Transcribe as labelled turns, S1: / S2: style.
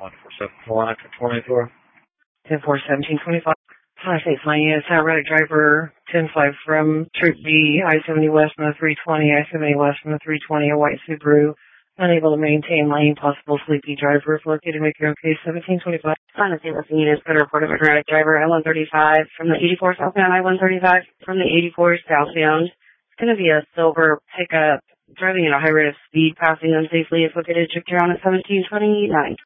S1: 147
S2: 10-4, 1725. Class 8 flying in, Reddick driver 10-5 from Troop B, I-70 West on the 320, I-70 West on the 320, a white Subaru. Unable to maintain lane, possible sleepy driver. If located, make your own case, 1725.
S3: Final state listing unit is going to report of a Reddick driver, I-135 from the 84 southbound, I-135 from the 84 southbound. It's going to be a silver pickup driving at a high rate of speed, passing unsafely. If located, check around at 1729.